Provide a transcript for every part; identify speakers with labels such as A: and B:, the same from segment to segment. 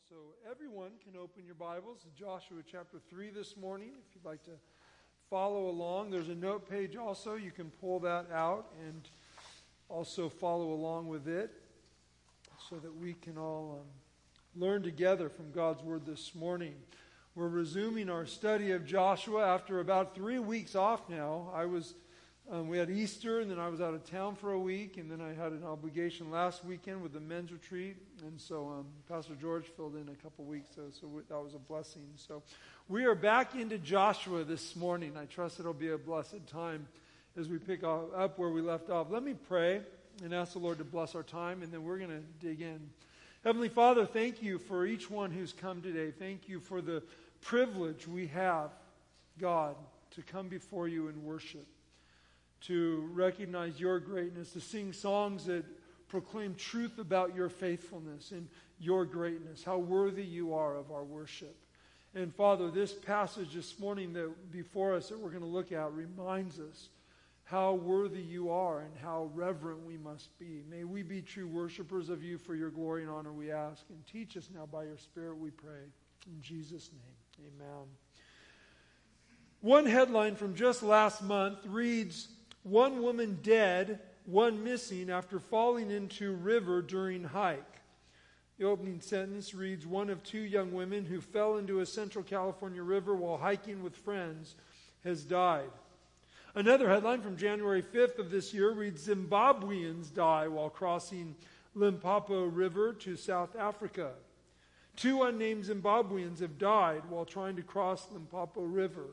A: So everyone can open your Bibles to Joshua chapter 3 this morning. If you'd like to follow along, there's a note page also. You can pull that out and also follow along with it so that we can all learn together from God's Word this morning. We're resuming our study of Joshua after about 3 weeks off now. We had Easter, and then I was out of town for a week, and then I had an obligation last weekend with the men's retreat, and so Pastor George filled in a couple weeks, so that was a blessing. So we are back into Joshua this morning. I trust it'll be a blessed time as we pick up where we left off. Let me pray and ask the Lord to bless our time, and then we're going to dig in. Heavenly Father, thank you for each one who's come today. Thank you for the privilege we have, God, to come before you and worship, to recognize your greatness, to sing songs that proclaim truth about your faithfulness and your greatness, how worthy you are of our worship. And Father, this passage this morning that before us that we're going to look at reminds us how worthy you are and how reverent we must be. May we be true worshipers of you for your glory and honor, we ask. And teach us now by your Spirit, we pray. In Jesus' name, amen. One headline from just last month reads, "One woman dead, one missing after falling into river during hike." The opening sentence reads, "One of two young women who fell into a Central California river while hiking with friends has died." Another headline from January 5th of this year reads, "Zimbabweans die while crossing Limpopo River to South Africa." Two unnamed Zimbabweans have died while trying to cross Limpopo River.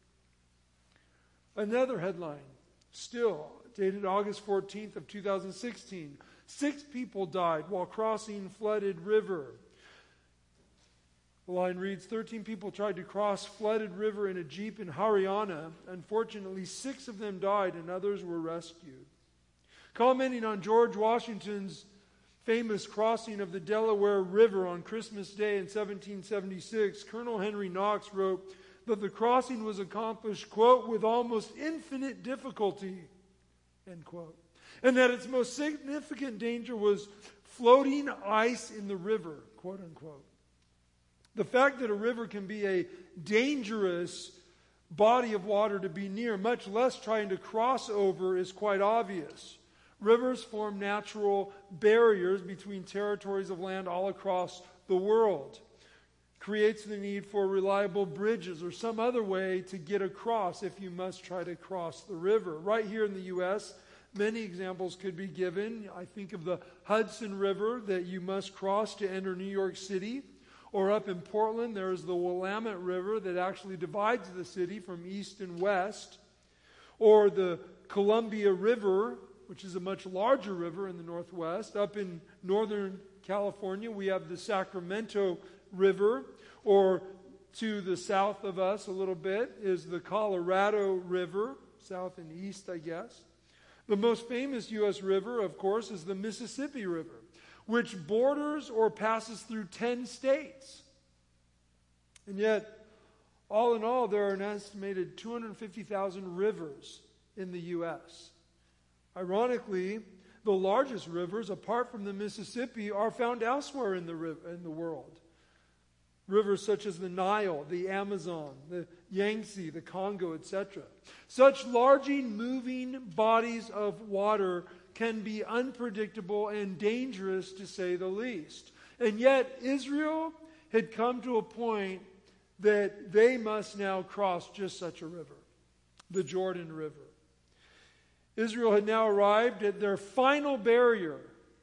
A: Another headline, still dated August 14th of 2016. 6 people died while crossing flooded river. The line reads, 13 people tried to cross flooded river in a Jeep in Haryana. Unfortunately, 6 of them died and others were rescued. Commenting on George Washington's famous crossing of the Delaware River on Christmas Day in 1776, Colonel Henry Knox wrote that the crossing was accomplished, quote, "with almost infinite difficulty," end quote, and that its most significant danger was floating ice in the river, quote unquote. The fact that a river can be a dangerous body of water to be near, much less trying to cross over, is quite obvious. Rivers form natural barriers between territories of land all across the world. Creates the need for reliable bridges or some other way to get across if you must try to cross the river. Right here in the U.S., many examples could be given. I think of the Hudson River that you must cross to enter New York City. Or up in Portland, there is the Willamette River that actually divides the city from east and west. Or the Columbia River, which is a much larger river in the Northwest. Up in Northern California, we have the Sacramento River, or to the south of us a little bit is the Colorado River, south and east, I guess. The most famous U.S. river, of course, is the Mississippi River, which borders or passes through 10 states. And yet, all in all, there are an estimated 250,000 rivers in the U.S. Ironically, the largest rivers, apart from the Mississippi, are found elsewhere in the world. Rivers such as the Nile, the Amazon, the Yangtze, the Congo, etc. Such large moving bodies of water can be unpredictable and dangerous, to say the least. And yet Israel had come to a point that they must now cross just such a river, the Jordan River. Israel had now arrived at their final barrier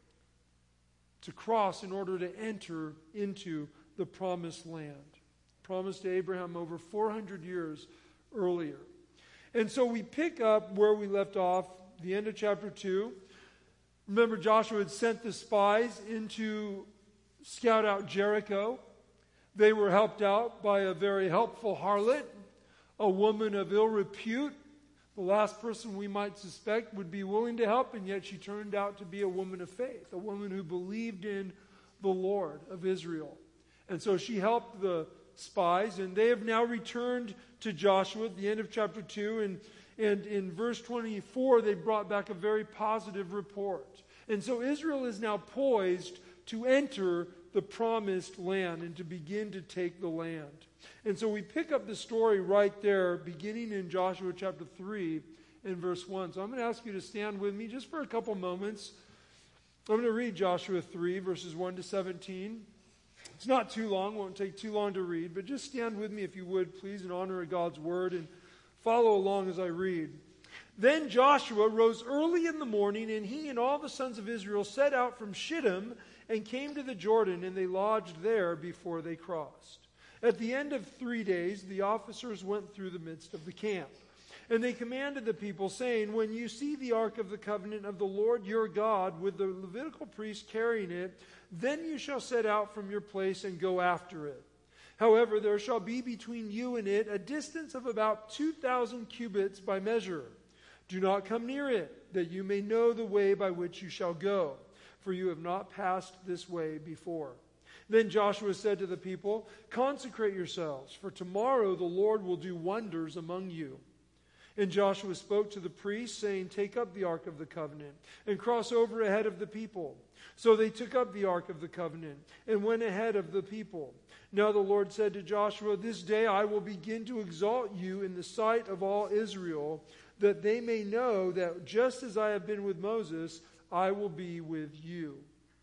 A: to cross in order to enter into the promised land, promised to Abraham over 400 years earlier. And so we pick up where we left off, the end of chapter 2. Remember, Joshua had sent the spies in to scout out Jericho. They were helped out by a very helpful harlot, a woman of ill repute. The last person we might suspect would be willing to help, and yet she turned out to be a woman of faith, a woman who believed in the Lord of Israel. And so she helped the spies, and they have now returned to Joshua at the end of chapter 2. And in verse 24, they brought back a very positive report. And so Israel is now poised to enter the promised land and to begin to take the land. And so we pick up the story right there, beginning in Joshua chapter 3 and verse 1. So I'm going to ask you to stand with me just for a couple moments. I'm going to read Joshua 3, verses 1 to 17. It's not too long, won't take too long to read, but just stand with me if you would, please, in honor of God's word, and follow along as I read. Then Joshua rose early in the morning, and he and all the sons of Israel set out from Shittim and came to the Jordan, and they lodged there before they crossed. At the end of 3 days, the officers went through the midst of the camp. And they commanded the people, saying, when you see the ark of the covenant of the Lord your God, with the Levitical priests carrying it, then you shall set out from your place and go after it. However, there shall be between you and it a distance of about 2,000 cubits by measure. Do not come near it, that you may know the way by which you shall go, for you have not passed this way before. Then Joshua said to the people, consecrate yourselves, for tomorrow the Lord will do wonders among you. And Joshua spoke to the priests, saying, take up the ark of the covenant, and cross over ahead of the people. So they took up the ark of the covenant, and went ahead of the people. Now the Lord said to Joshua, this day I will begin to exalt you in the sight of all Israel, that they may know that just as I have been with Moses, I will be with you.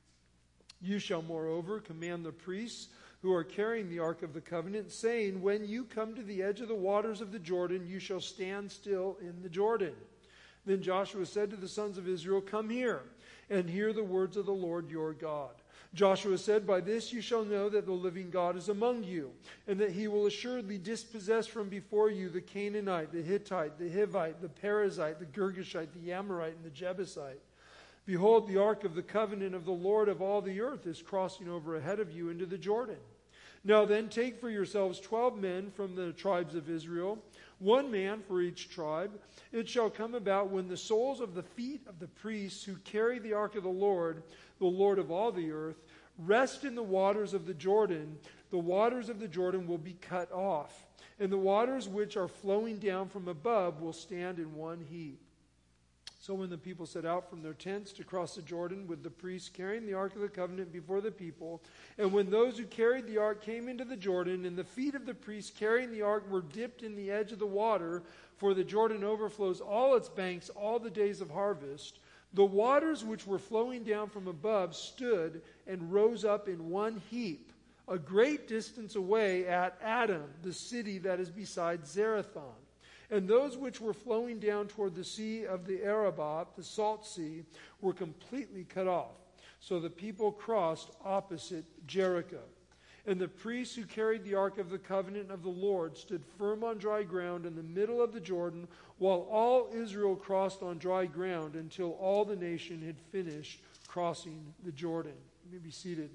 A: You shall moreover command the priests who are carrying the ark of the covenant, saying, when you come to the edge of the waters of the Jordan, you shall stand still in the Jordan. Then Joshua said to the sons of Israel, come here, and hear the words of the Lord your God. Joshua said, by this you shall know that the living God is among you, and that he will assuredly dispossess from before you the Canaanite, the Hittite, the Hivite, the Perizzite, the Girgashite, the Amorite, and the Jebusite. Behold, the ark of the covenant of the Lord of all the earth is crossing over ahead of you into the Jordan. Now then, take for yourselves 12 men from the tribes of Israel, 1 man for each tribe. It shall come about when the soles of the feet of the priests who carry the ark of the Lord of all the earth, rest in the waters of the waters of the Jordan will be cut off, and the waters which are flowing down from above will stand in one heap. So when the people set out from their tents to cross the Jordan with the priests carrying the ark of the covenant before the people, and when those who carried the ark came into the Jordan, and the feet of the priests carrying the ark were dipped in the edge of the water, for the Jordan overflows all its banks all the days of harvest, the waters which were flowing down from above stood and rose up in one heap, a great distance away at Adam, the city that is beside Zerathon. And those which were flowing down toward the sea of the Arabah, the salt sea, were completely cut off. So the people crossed opposite Jericho. And the priests who carried the ark of the covenant of the Lord stood firm on dry ground in the middle of the Jordan, while all Israel crossed on dry ground until all the nation had finished crossing the Jordan. You may be seated.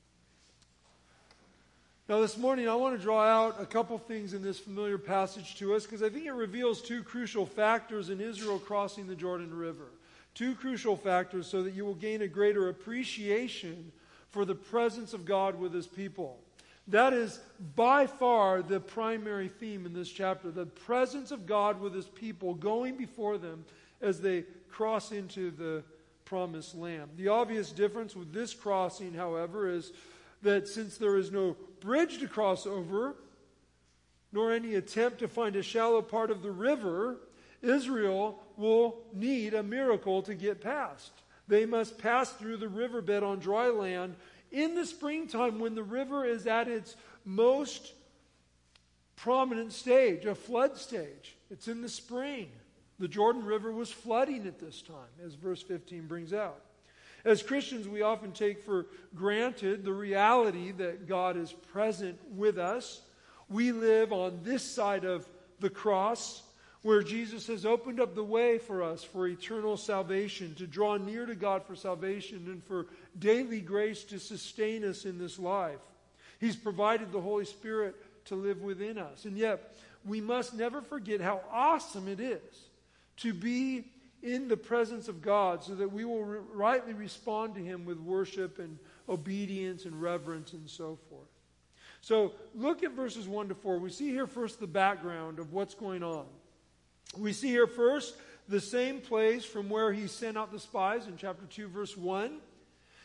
A: Now this morning I want to draw out a couple things in this familiar passage to us, because I think it reveals 2 crucial factors in Israel crossing the Jordan River. 2 crucial factors so that you will gain a greater appreciation for the presence of God with his people. That is by far the primary theme in this chapter, the presence of God with his people going before them as they cross into the promised land. The obvious difference with this crossing, however, is that since there is no bridge to cross over, nor any attempt to find a shallow part of the river, Israel will need a miracle to get past. They must pass through the riverbed on dry land in the springtime when the river is at its most prominent stage, a flood stage. It's in the spring. The Jordan River was flooding at this time, as verse 15 brings out. As Christians, we often take for granted the reality that God is present with us. We live on this side of the cross, where Jesus has opened up the way for us for eternal salvation, to draw near to God for salvation, and for daily grace to sustain us in this life. He's provided the Holy Spirit to live within us. And yet, we must never forget how awesome it is to be in the presence of God, so that we will rightly respond to him with worship and obedience and reverence and so forth. So look at verses 1 to 4. We see here first the background of what's going on. We see here first the same place from where he sent out the spies in chapter 2 verse 1.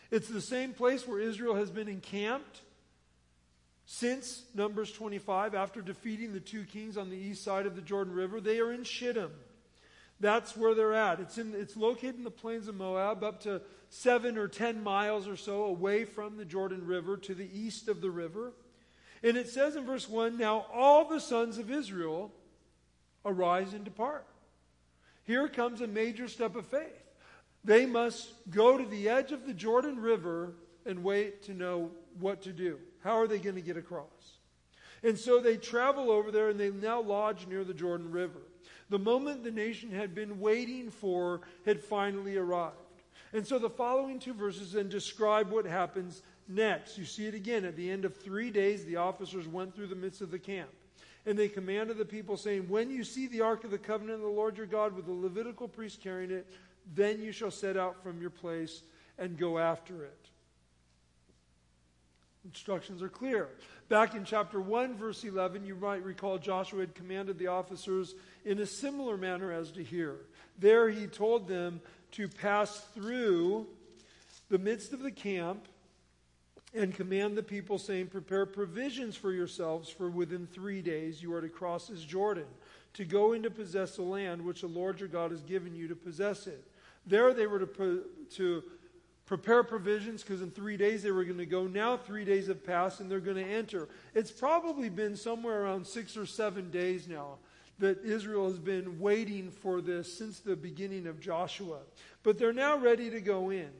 A: It's the same place where Israel has been encamped since Numbers 25, after defeating the two kings on the east side of the Jordan River. They are in Shittim. That's where they're at. It's located in the plains of Moab, up to 7 or 10 miles or so away from the Jordan River, to the east of the river. And it says in verse 1, "Now all the sons of Israel arise and depart." Here comes a major step of faith. They must go to the edge of the Jordan River and wait to know what to do. How are they going to get across? And so they travel over there, and they now lodge near the Jordan River. The moment the nation had been waiting for had finally arrived. And so the following two verses then describe what happens next. You see it again. At the end of 3 days, the officers went through the midst of the camp. And they commanded the people, saying, "When you see the ark of the covenant of the Lord your God with the Levitical priest carrying it, then you shall set out from your place and go after it." Instructions are clear. Back in chapter 1, verse 11, you might recall Joshua had commanded the officers in a similar manner as to here. There he told them to pass through the midst of the camp and command the people, saying, "Prepare provisions for yourselves, for within 3 days you are to cross this Jordan, to go in to possess the land which the Lord your God has given you to possess it." There they were to prepare provisions, because in 3 days they were going to go. Now 3 days have passed and they're going to enter. It's probably been somewhere around 6 or 7 days now that Israel has been waiting for this since the beginning of Joshua. But they're now ready to go in.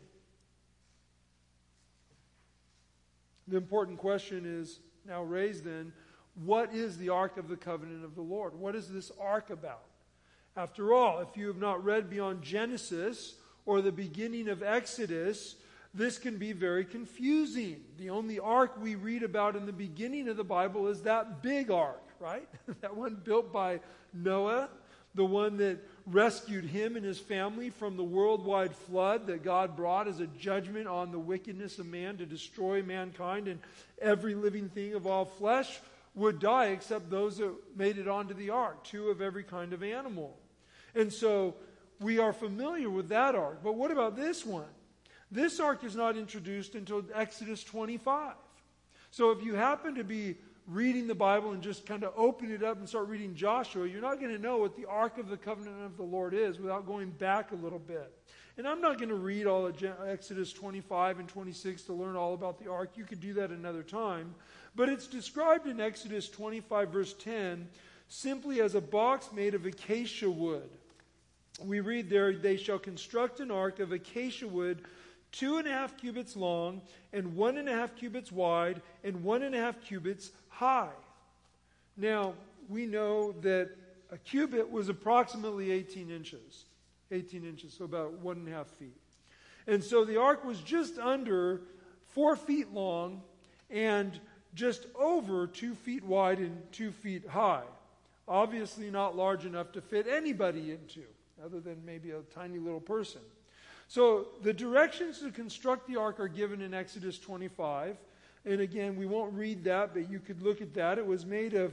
A: The important question is now raised then, what is the Ark of the Covenant of the Lord? What is this Ark about? After all, if you have not read beyond Genesis or the beginning of Exodus, this can be very confusing. The only ark we read about in the beginning of the Bible is that big ark, right? That one built by Noah, the one that rescued him and his family from the worldwide flood that God brought as a judgment on the wickedness of man to destroy mankind, and every living thing of all flesh would die except those that made it onto the ark, 2 of every kind of animal. And so we are familiar with that ark. But what about this one? This ark is not introduced until Exodus 25. So if you happen to be reading the Bible and just kind of open it up and start reading Joshua, you're not going to know what the Ark of the Covenant of the Lord is without going back a little bit. And I'm not going to read all of Exodus 25 and 26 to learn all about the ark. You could do that another time. But it's described in Exodus 25 verse 10 simply as a box made of acacia wood. We read there, "They shall construct an ark of acacia wood 2.5 cubits long and 1.5 cubits wide and 1.5 cubits high." Now, we know that a cubit was approximately 18 inches. 18 inches, so about 1.5 feet. And so the ark was just under 4 feet long and just over 2 feet wide and 2 feet high. Obviously not large enough to fit anybody into, other than maybe a tiny little person. So the directions to construct the ark are given in Exodus 25. And again, we won't read that, but you could look at that. It was made of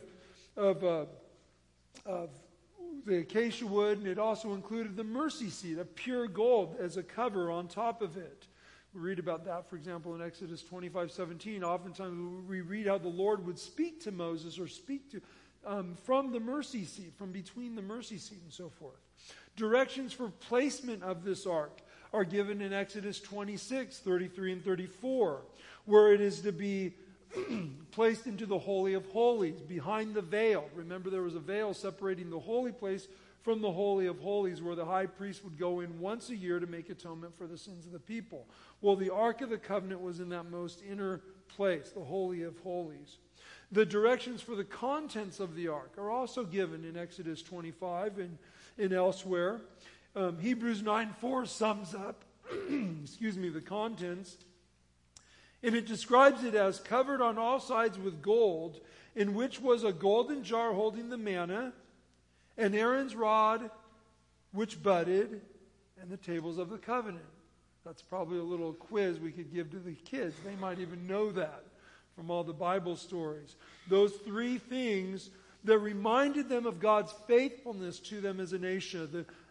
A: the acacia wood, and it also included the mercy seat of pure gold as a cover on top of it. We read about that, for example, in Exodus 25:17. Oftentimes we read how the Lord would speak to Moses or speak to from the mercy seat, from between the mercy seat and so forth. Directions for placement of this ark are given in Exodus 26:33 and 34, where it is to be placed into the Holy of Holies, behind the veil. Remember, there was a veil separating the holy place from the Holy of Holies, where the high priest would go in once a year to make atonement for the sins of the people. Well, the Ark of the Covenant was in that most inner place, the Holy of Holies. The directions for the contents of the ark are also given in Exodus 25 and elsewhere. Hebrews 9:4 sums up the contents, and it describes it as covered on all sides with gold, in which was a golden jar holding the manna, and Aaron's rod which budded, and the tables of the covenant. That's probably a little quiz we could give to the kids. They might even know that from all the Bible stories. Those 3 things that reminded them of God's faithfulness to them as a nation,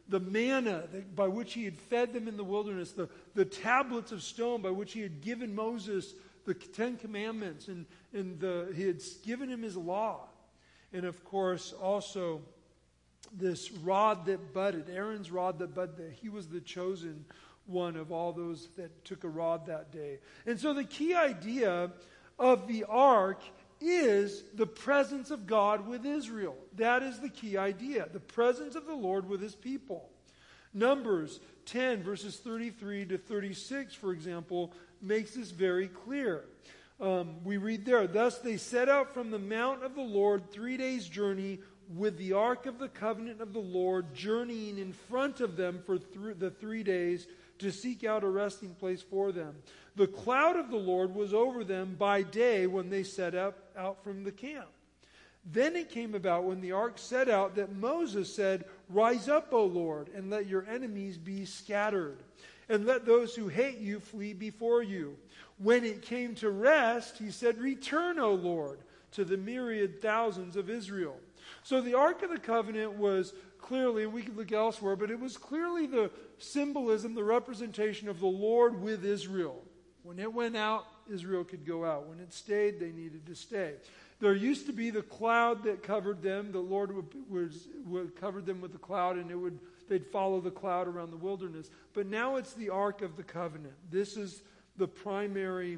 A: the manna by which he had fed them in the wilderness, the tablets of stone by which he had given Moses the Ten Commandments, and he had given him his law. And of course, also this rod that budded, Aaron's rod that budded, he was the chosen one of all those that took a rod that day. And so the key idea of the ark is the presence of God with Israel. That is the key idea, the presence of the Lord with his people. Numbers 10, verses 33 to 36, for example, makes this very clear. We read there, "Thus they set out from the mount of the Lord 3 days' journey with the ark of the covenant of the Lord journeying in front of them for the 3 days to seek out a resting place for them. The cloud of the Lord was over them by day when they set out from the camp. Then it came about when the ark set out that Moses said, 'Rise up, O Lord, and let your enemies be scattered, and let those who hate you flee before you.' When it came to rest, he said, 'Return, O Lord, to the myriad thousands of Israel.'" So the Ark of the Covenant was clearly, and we could look elsewhere, but it was clearly the symbolism, the representation of the Lord with Israel. When it went out, Israel could go out. When it stayed, they needed to stay. There used to be the cloud that covered them. The Lord would cover them with the cloud, and they'd follow the cloud around the wilderness. But now it's the Ark of the Covenant. This is the primary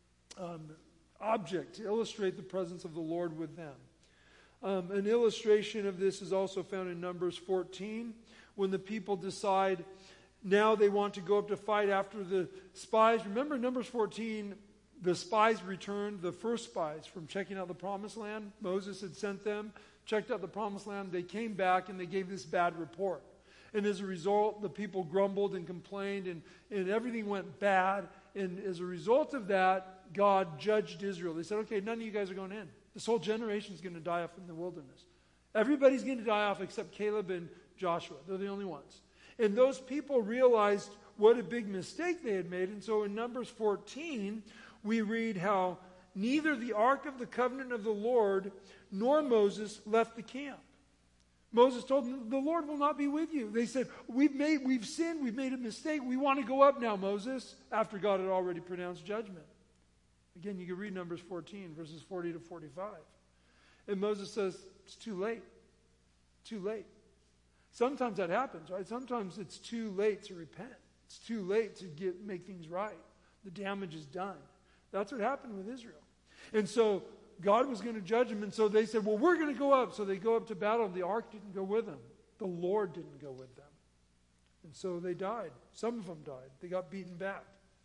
A: object to illustrate the presence of the Lord with them. An illustration of this is also found in Numbers 14, when the people decide now they want to go up to fight after the spies. Remember Numbers 14, the spies returned, the first spies from checking out the promised land. Moses had sent them, checked out the promised land. They came back and they gave this bad report. And as a result, the people grumbled and complained, and everything went bad. And as a result of that, God judged Israel. They said, okay, none of you guys are going in. This whole generation is going to die off in the wilderness. Everybody's going to die off except Caleb and Joshua. They're the only ones. And those people realized what a big mistake they had made. And so in Numbers 14, we read how neither the Ark of the Covenant of the Lord nor Moses left the camp. Moses told them, the Lord will not be with you. They said, we've sinned, we've made a mistake. We want to go up now, Moses, after God had already pronounced judgment. Again, you can read Numbers 14, verses 40 to 45. And Moses says, it's too late. Too late. Sometimes that happens, right? Sometimes it's too late to repent. It's too late to make things right. The damage is done. That's what happened with Israel. And so God was going to judge them, and so they said, well, we're going to go up. So they go up to battle, and the ark didn't go with them. The Lord didn't go with them. And so they died. Some of them died. They got beaten back.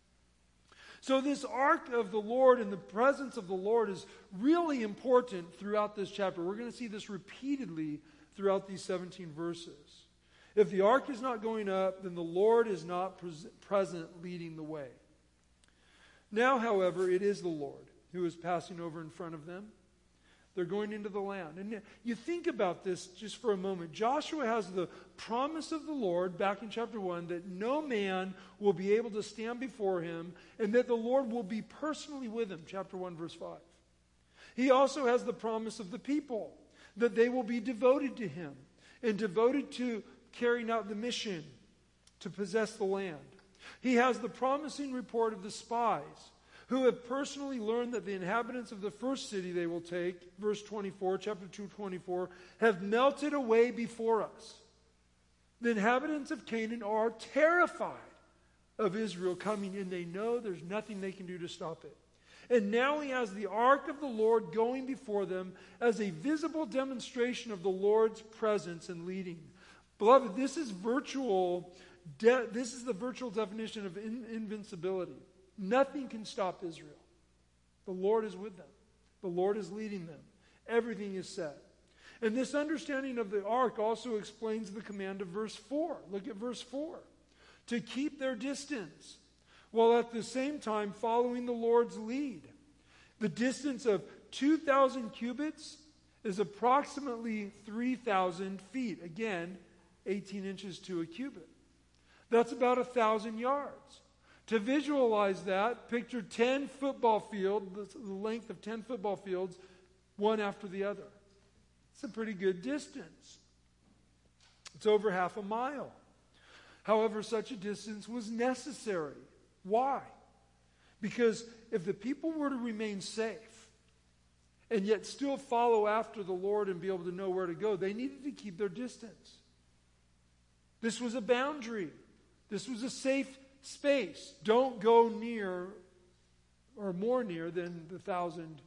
A: So this ark of the Lord and the presence of the Lord is really important throughout this chapter. We're going to see this repeatedly throughout these 17 verses. If the ark is not going up, then the Lord is not present leading the way. Now, however, it is the Lord who is passing over in front of them. They're going into the land. And you think about this just for a moment. Joshua has the promise of the Lord back in chapter 1 that no man will be able to stand before him and that the Lord will be personally with him, chapter 1, verse 5. He also has the promise of the people that they will be devoted to him and devoted to carrying out the mission to possess the land. He has the promising report of the spies who have personally learned that the inhabitants of the first city they will take, verse 24, chapter 2, 24, have melted away before us. The inhabitants of Canaan are terrified of Israel coming, and they know there's nothing they can do to stop it. And now he has the ark of the Lord going before them as a visible demonstration of the Lord's presence and leading. Beloved, this is the virtual definition of invincibility. Nothing can stop Israel. The Lord is with them. The Lord is leading them. Everything is set. And this understanding of the ark also explains the command of verse 4. Look at verse 4. To keep their distance, while at the same time following the Lord's lead. The distance of 2,000 cubits is approximately 3,000 feet. Again, 18 inches to a cubit. That's about 1,000 yards. To visualize that, picture 10 football fields, the length of 10 football fields, one after the other. It's a pretty good distance. It's over half a mile. However, such a distance was necessary. Why? Because if the people were to remain safe and yet still follow after the Lord and be able to know where to go, they needed to keep their distance. This was a boundary. This was a safe space. Don't go near or more near than the thousand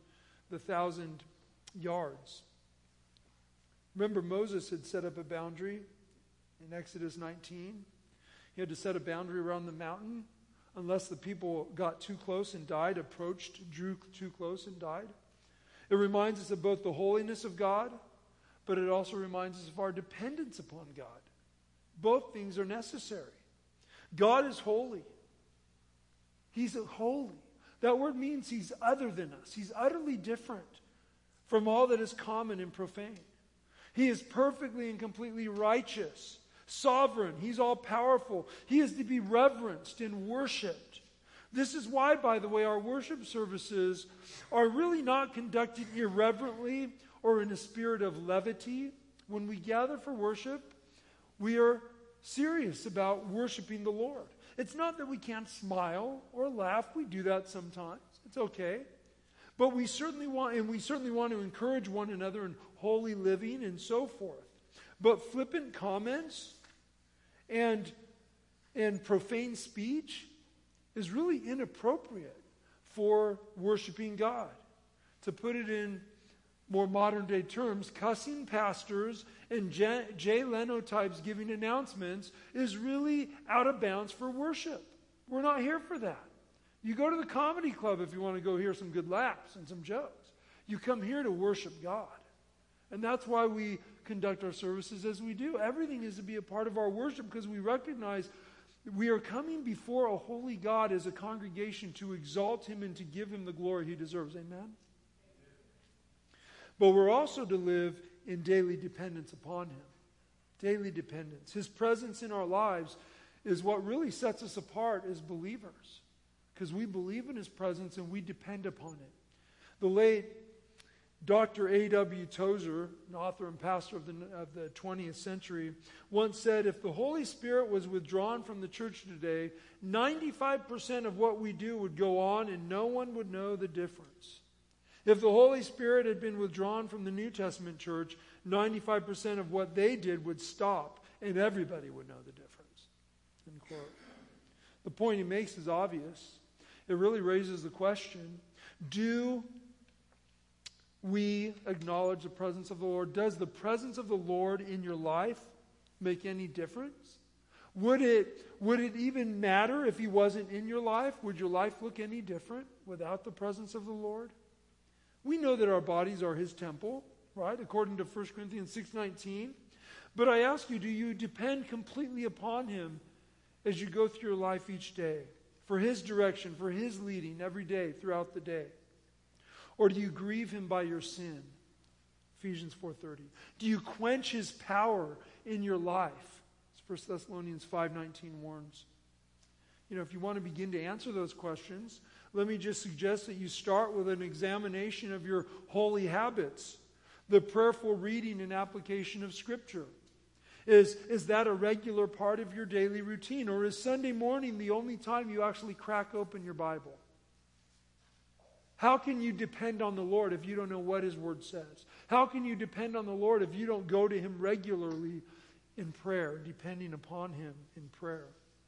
A: yards. Remember, Moses had set up a boundary in Exodus 19. He had to set a boundary around the mountain unless the people got too close and died, drew too close and died. It reminds us of both the holiness of God, but it also reminds us of our dependence upon God. Both things are necessary. God is holy. He's holy. That word means He's other than us. He's utterly different from all that is common and profane. He is perfectly and completely righteous, sovereign. He's all-powerful. He is to be reverenced and worshipped. This is why, by the way, our worship services are really not conducted irreverently or in a spirit of levity. When we gather for worship, we are serious about worshiping the Lord. It's not that we can't smile or laugh. We do that sometimes. It's okay. But we certainly want to encourage one another in holy living and so forth. But flippant comments and profane speech is really inappropriate for worshiping God. To put it in more modern day terms, cussing pastors and Jay Leno types giving announcements is really out of bounds for worship. We're not here for that. You go to the comedy club if you want to go hear some good laughs and some jokes. You come here to worship God. And that's why we conduct our services as we do. Everything is to be a part of our worship because we recognize we are coming before a holy God as a congregation to exalt Him and to give Him the glory He deserves. Amen? But we're also to live in daily dependence upon Him. Daily dependence. His presence in our lives is what really sets us apart as believers. Because we believe in His presence and we depend upon it. The late Dr. A.W. Tozer, an author and pastor of the 20th century, once said, if the Holy Spirit was withdrawn from the church today, 95% of what we do would go on and no one would know the difference. If the Holy Spirit had been withdrawn from the New Testament church, 95% of what they did would stop and everybody would know the difference. End quote. The point he makes is obvious. It really raises the question, do we acknowledge the presence of the Lord? Does the presence of the Lord in your life make any difference? Would it even matter if He wasn't in your life? Would your life look any different without the presence of the Lord? We know that our bodies are His temple, right? According to 1 Corinthians 6:19. But I ask you, do you depend completely upon Him as you go through your life each day? For His direction, for His leading every day throughout the day? Or do you grieve Him by your sin? Ephesians 4:30. Do you quench His power in your life? As 1 Thessalonians 5:19 warns. If you want to begin to answer those questions, let me just suggest that you start with an examination of your holy habits, the prayerful reading and application of Scripture. Is that a regular part of your daily routine? Or is Sunday morning the only time you actually crack open your Bible? How can you depend on the Lord if you don't know what His Word says? How can you depend on the Lord if you don't go to Him regularly in prayer, depending upon Him in prayer?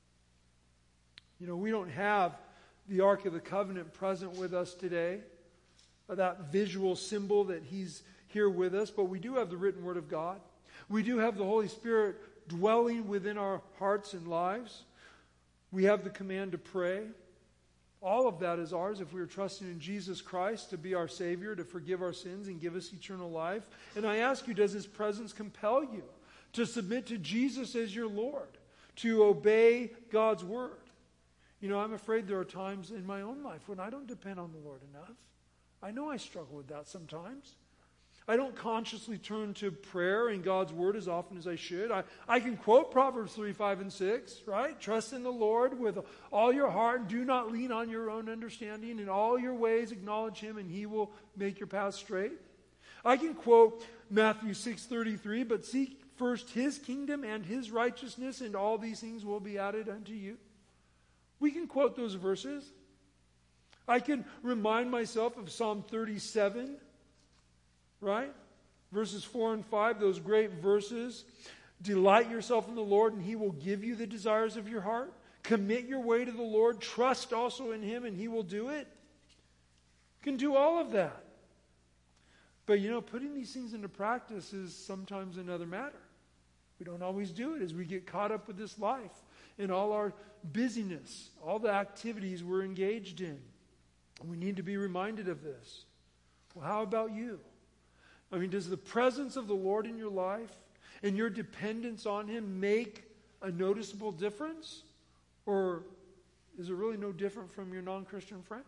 A: We don't have the Ark of the Covenant present with us today, that visual symbol that He's here with us, but we do have the written Word of God. We do have the Holy Spirit dwelling within our hearts and lives. We have the command to pray. All of that is ours if we are trusting in Jesus Christ to be our Savior, to forgive our sins and give us eternal life. And I ask you, does His presence compel you to submit to Jesus as your Lord, to obey God's Word? I'm afraid there are times in my own life when I don't depend on the Lord enough. I know I struggle with that sometimes. I don't consciously turn to prayer and God's Word as often as I should. I can quote Proverbs 3, 5, and 6, right? Trust in the Lord with all your heart. Do not lean on your own understanding. In all your ways acknowledge Him and He will make your path straight. I can quote Matthew 6:33, but seek first his kingdom and his righteousness, and all these things will be added unto you. We can quote those verses. I can remind myself of Psalm 37, right? Verses 4 and 5, those great verses. Delight yourself in the Lord, and he will give you the desires of your heart. Commit your way to the Lord. Trust also in him, and he will do it. You can do all of that. But putting these things into practice is sometimes another matter. We don't always do it as we get caught up with this life and all our busyness, all the activities we're engaged in. We need to be reminded of this. Well, how about you? Does the presence of the Lord in your life and your dependence on him make a noticeable difference? Or is it really no different from your non-Christian friends?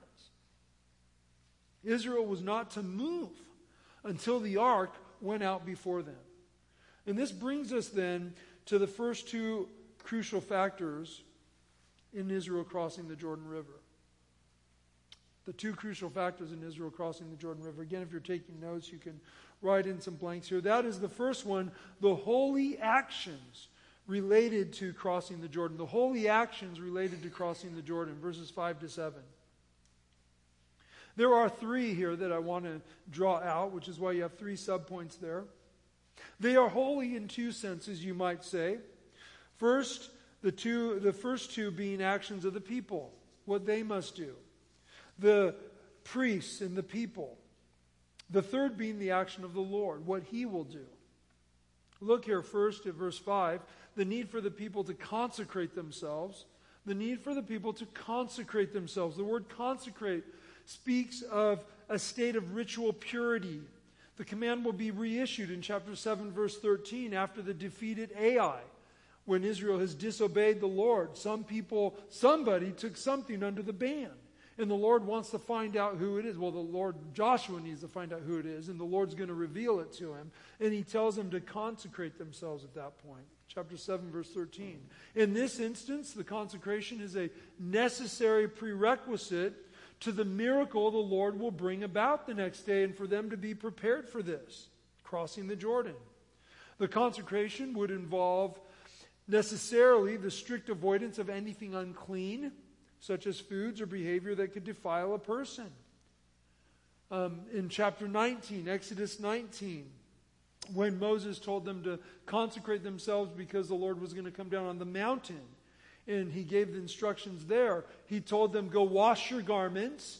A: Israel was not to move until the ark went out before them. And this brings us then to the first two crucial factors in Israel crossing the Jordan River. The two crucial factors in Israel crossing the Jordan River. Again, if you're taking notes, you can write in some blanks here. That is the first one, the holy actions related to crossing the Jordan. The holy actions related to crossing the Jordan, verses 5 to 7. There are three here that I want to draw out, which is why you have three subpoints there. They are holy in two senses, you might say. First, the first two being actions of the people, what they must do. The priests and the people. The third being the action of the Lord, what he will do. Look here first at verse 5, the need for the people to consecrate themselves. The need for the people to consecrate themselves. The word consecrate speaks of a state of ritual purity. The command will be reissued in chapter 7, verse 13, after the defeated Ai. When Israel has disobeyed the Lord, somebody took something under the ban. And the Lord wants to find out who it is. Well, Joshua needs to find out who it is, and the Lord's going to reveal it to him. And he tells them to consecrate themselves at that point. Chapter 7, verse 13. In this instance, the consecration is a necessary prerequisite to the miracle the Lord will bring about the next day, and for them to be prepared for this, crossing the Jordan. The consecration would involve necessarily the strict avoidance of anything unclean, such as foods or behavior that could defile a person. In chapter 19, Exodus 19, when Moses told them to consecrate themselves because the Lord was going to come down on the mountain, and he gave the instructions there, he told them, go wash your garments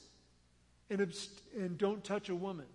A: and don't touch a woman.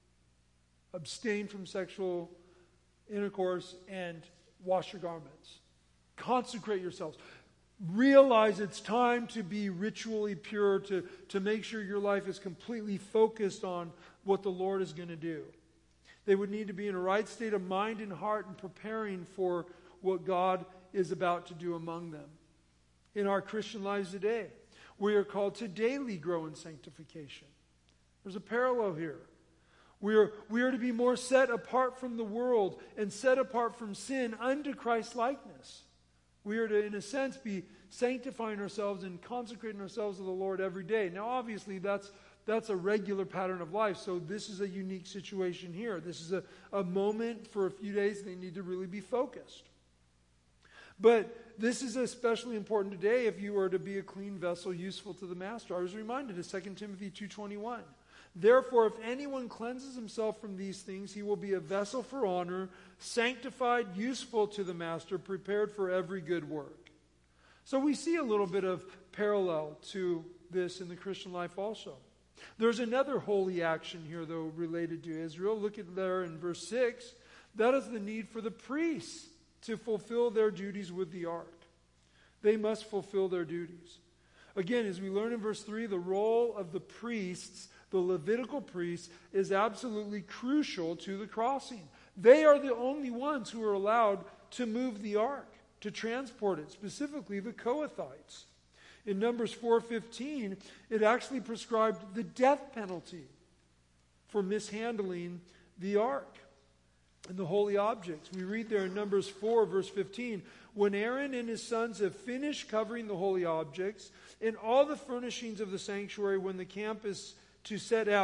A: Abstain from sexual intercourse and wash your garments. Consecrate yourselves. Realize it's time to be ritually pure, to make sure your life is completely focused on what the Lord is going to do. They would need to be in a right state of mind and heart and preparing for what God is about to do among them. In our Christian lives today, we are called to daily grow in sanctification. There's a parallel here. We are to be more set apart from the world and set apart from sin unto Christ's likeness. We are to, in a sense, be sanctifying ourselves and consecrating ourselves to the Lord every day. Now, obviously, that's a regular pattern of life, so this is a unique situation here. This is a moment for a few days they need to really be focused. But this is especially important today if you are to be a clean vessel useful to the master. I was reminded of 2 Timothy 2:21. Therefore, if anyone cleanses himself from these things, he will be a vessel for honor, sanctified, useful to the master, prepared for every good work. So we see a little bit of parallel to this in the Christian life also. There's another holy action here, though, related to Israel. Look at there in verse 6. That is the need for the priests to fulfill their duties with the ark. They must fulfill their duties. Again, as we learn in verse 3, the role of the priests, the Levitical priests, is absolutely crucial to the crossing. They are the only ones who are allowed to move the ark, to transport it, specifically the Kohathites. In Numbers 4:15, it actually prescribed the death penalty for mishandling the ark and the holy objects. We read there in Numbers 4, verse 15, when Aaron and his sons have finished covering the holy objects and all the furnishings of the sanctuary, when the camp is to set out,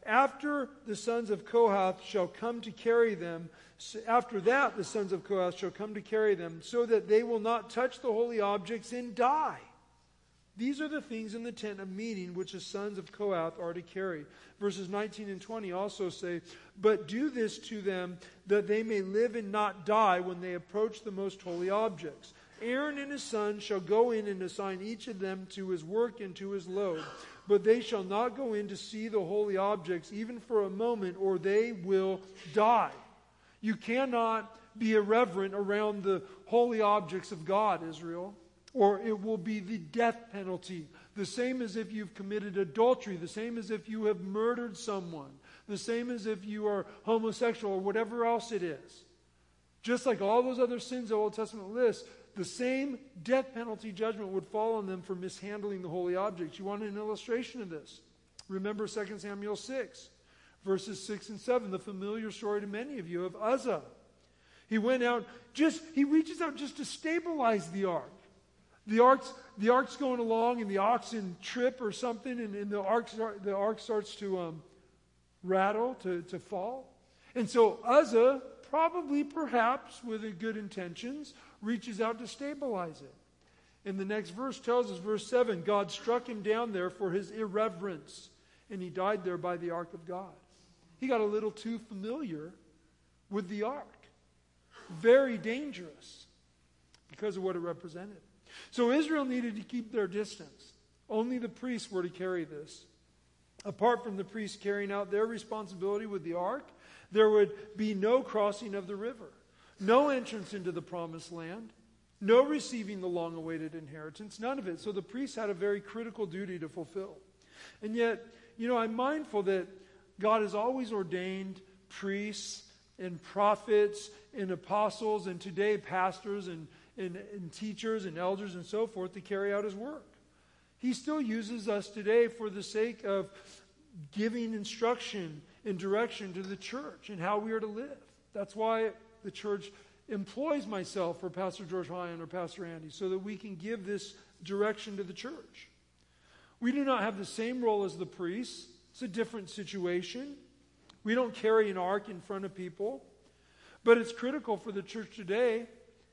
A: after the sons of Kohath shall come to carry them, after that the sons of Kohath shall come to carry them, so that they will not touch the holy objects and die. These are the things in the tent of meeting which the sons of Kohath are to carry. Verses 19 and 20 also say, but do this to them that they may live and not die when they approach the most holy objects. Aaron and his sons shall go in and assign each of them to his work and to his load. But they shall not go in to see the holy objects even for a moment, or they will die. You cannot be irreverent around the holy objects of God, Israel, or it will be the death penalty. The same as if you've committed adultery, the same as if you have murdered someone, the same as if you are homosexual or whatever else it is. Just like all those other sins the Old Testament lists, the same death penalty judgment would fall on them for mishandling the holy objects. You want an illustration of this? Remember 2 Samuel 6, verses 6 and 7, the familiar story to many of you of Uzzah. He went out, he reaches out just to stabilize the ark. The ark's going along, and the oxen trip or something, and the ark starts to rattle, to fall. And so Uzzah, perhaps with good intentions, reaches out to stabilize it. And the next verse tells us, verse 7, God struck him down there for his irreverence, and he died there by the ark of God. He got a little too familiar with the ark. Very dangerous because of what it represented. So Israel needed to keep their distance. Only the priests were to carry this. Apart from the priests carrying out their responsibility with the ark, there would be no crossing of the river, no entrance into the promised land, no receiving the long-awaited inheritance, none of it. So the priests had a very critical duty to fulfill. And yet, I'm mindful that God has always ordained priests and prophets and apostles and today pastors and teachers and elders and so forth to carry out his work. He still uses us today for the sake of giving instruction and direction to the church and how we are to live. That's why the church employs myself or Pastor George Hyan or Pastor Andy, so that we can give this direction to the church. We do not have the same role as the priests. It's a different situation. We don't carry an ark in front of people. But it's critical for the church today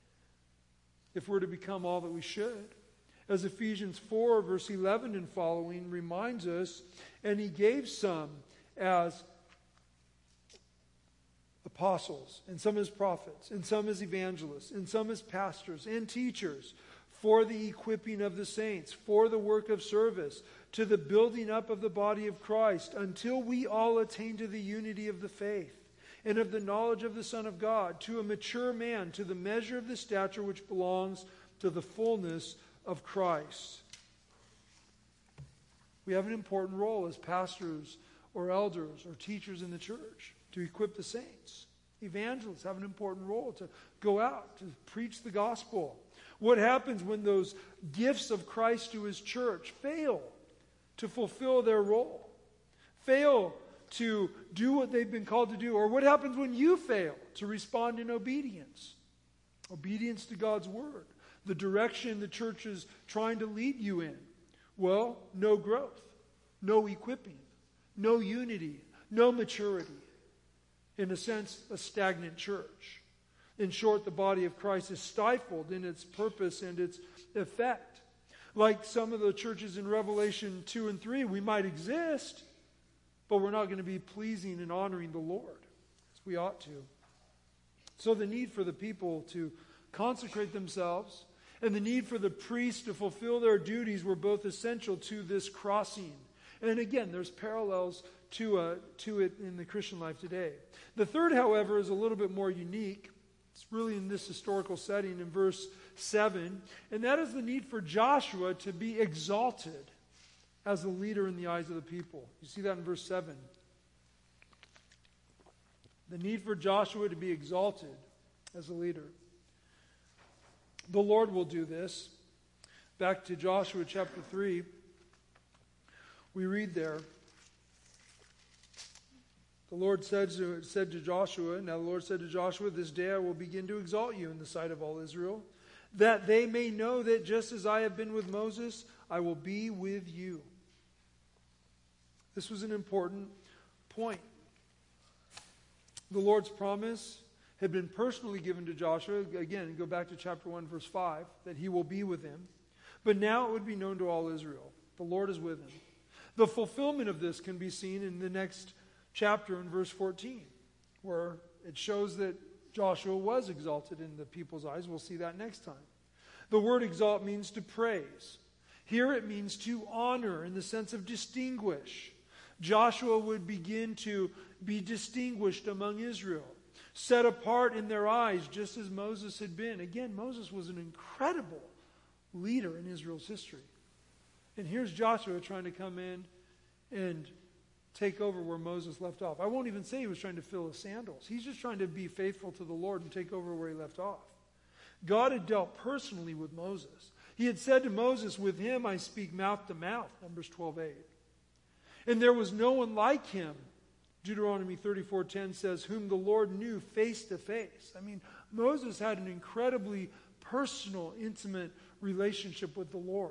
A: if we're to become all that we should. As Ephesians 4, verse 11 and following reminds us, and he gave some as apostles, and some as prophets, and some as evangelists, and some as pastors and teachers, for the equipping of the saints, for the work of service, to the building up of the body of Christ, until we all attain to the unity of the faith and of the knowledge of the Son of God, to a mature man, to the measure of the stature which belongs to the fullness of Christ. We have an important role as pastors or elders or teachers in the church to equip the saints. Evangelists have an important role to go out, to preach the gospel. What happens when those gifts of Christ to his church fail to fulfill their role? Fail to do what they've been called to do? Or what happens when you fail to respond in obedience? Obedience to God's word. The direction the church is trying to lead you in. Well, no growth, no equipping, no unity, no maturity. In a sense, a stagnant church. In short, the body of Christ is stifled in its purpose and its effect. Like some of the churches in Revelation 2 and 3, we might exist, but we're not going to be pleasing and honoring the Lord as we ought to. So the need for the people to consecrate themselves and the need for the priests to fulfill their duties were both essential to this crossing. And again, there's parallels to it in the Christian life today. The third, however, is a little bit more unique. It's really in this historical setting in verse 7. And that is the need for Joshua to be exalted as a leader in the eyes of the people. You see that in verse 7. The need for Joshua to be exalted as a leader. The Lord will do this. Back to Joshua chapter 3. We read there. The Lord said to Joshua, now the Lord said to Joshua, this day I will begin to exalt you in the sight of all Israel, that they may know that just as I have been with Moses, I will be with you. This was an important point. The Lord's promise had been personally given to Joshua. Again, go back to chapter 1, verse 5, that he will be with him. But now it would be known to all Israel. The Lord is with him. The fulfillment of this can be seen in the next chapter in verse 14, where it shows that Joshua was exalted in the people's eyes. We'll see that next time. The word exalt means to praise. Here it means to honor in the sense of distinguish. Joshua would begin to be distinguished among Israel, set apart in their eyes just as Moses had been. Again, Moses was an incredible leader in Israel's history. And here's Joshua trying to come in and take over where Moses left off. I won't even say he was trying to fill his sandals. He's just trying to be faithful to the Lord and take over where he left off. God had dealt personally with Moses. He had said to Moses, with him I speak mouth to mouth, Numbers 12:8. And there was no one like him. Deuteronomy 34:10 says, whom the Lord knew face to face. I mean, Moses had an incredibly personal, intimate relationship with the Lord.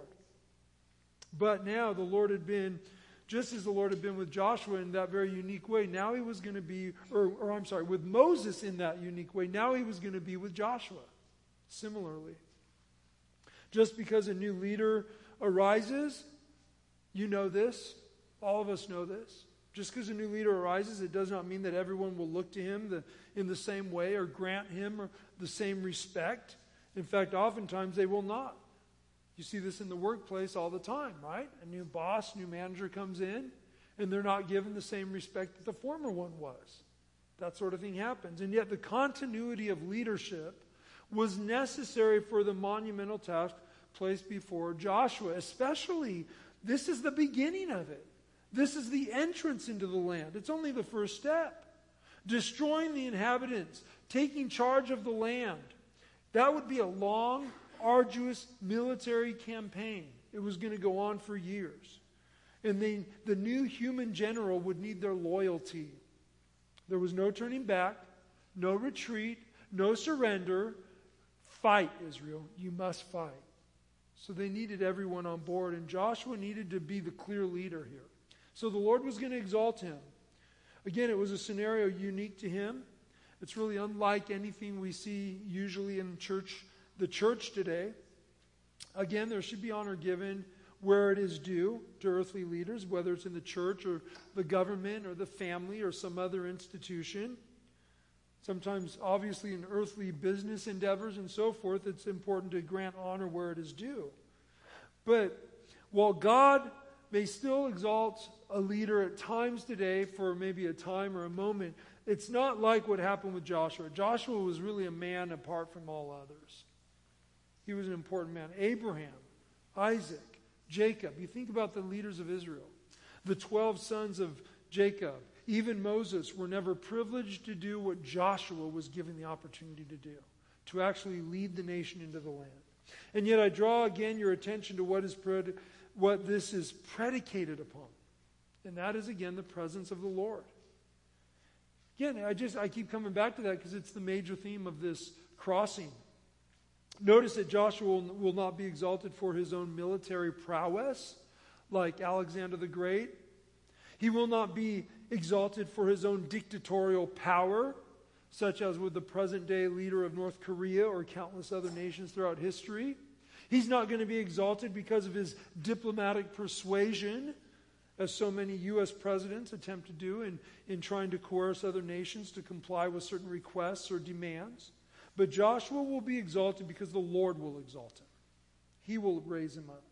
A: But now the Lord had been, just as the Lord had been with Joshua in that very unique way, now he was going to be, with Moses in that unique way, now he was going to be with Joshua. Similarly, just because a new leader arises, you know this, all of us know this. Just because a new leader arises, it does not mean that everyone will look to him in the same way or grant him or the same respect. In fact, oftentimes they will not. You see this in the workplace all the time, right? A new boss, new manager comes in, and they're not given the same respect that the former one was. That sort of thing happens. And yet the continuity of leadership was necessary for the monumental task placed before Joshua. Especially, this is the beginning of it. This is the entrance into the land. It's only the first step. Destroying the inhabitants, taking charge of the land. That would be a long, arduous military campaign. It was going to go on for years. And the new human general would need their loyalty. There was no turning back, no retreat, no surrender. Fight, Israel. You must fight. So they needed everyone on board, and Joshua needed to be the clear leader here. So the Lord was going to exalt him. Again, it was a scenario unique to him. It's really unlike anything we see usually in the church today. Again, there should be honor given where it is due to earthly leaders, whether it's in the church or the government or the family or some other institution. Sometimes, obviously, in earthly business endeavors and so forth, it's important to grant honor where it is due. But while God may still exalt a leader at times today for maybe a time or a moment, it's not like what happened with Joshua. Joshua was really a man apart from all others. He was an important man. Abraham, Isaac, Jacob. You think about the leaders of Israel. The 12 sons of Jacob, even Moses, were never privileged to do what Joshua was given the opportunity to do, to actually lead the nation into the land. And yet I draw again your attention to what this is predicated upon. And that is, again, the presence of the Lord. Again, I keep coming back to that because it's the major theme of this crossing. Notice that Joshua will not be exalted for his own military prowess, like Alexander the Great. He will not be exalted for his own dictatorial power, such as with the present-day leader of North Korea or countless other nations throughout history. He's not going to be exalted because of his diplomatic persuasion, as so many U.S. presidents attempt to do in trying to coerce other nations to comply with certain requests or demands. But Joshua will be exalted because the Lord will exalt him. He will raise him up.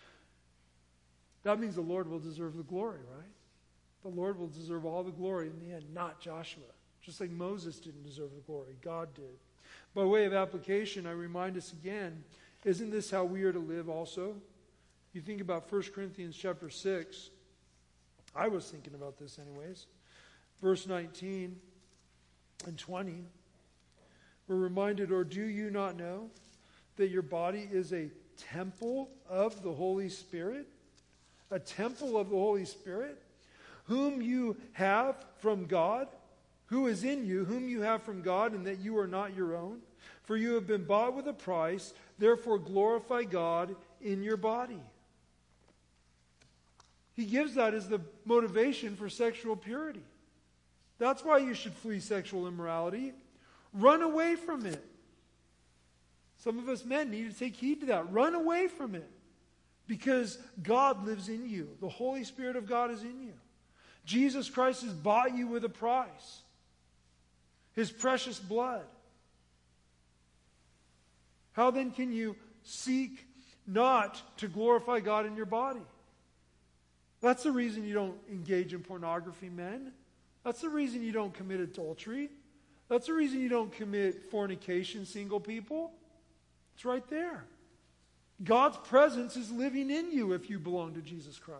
A: That means the Lord will deserve the glory, right? The Lord will deserve all the glory in the end, not Joshua. Just like Moses didn't deserve the glory, God did. By way of application, I remind us again, isn't this how we are to live also? You think about 1 Corinthians chapter 6. I was thinking about this anyways. Verse 19 and 20. We're reminded, or do you not know that your body is a temple of the Holy Spirit? A temple of the Holy Spirit, whom you have from God, who is in you, whom you have from God, and that you are not your own. For you have been bought with a price, therefore glorify God in your body. He gives that as the motivation for sexual purity. That's why you should flee sexual immorality. Run away from it. Some of us men need to take heed to that. Run away from it. Because God lives in you. The Holy Spirit of God is in you. Jesus Christ has bought you with a price. His precious blood. How then can you seek not to glorify God in your body? That's the reason you don't engage in pornography, men. That's the reason you don't commit adultery. That's the reason you don't commit fornication, single people. It's right there. God's presence is living in you if you belong to Jesus Christ.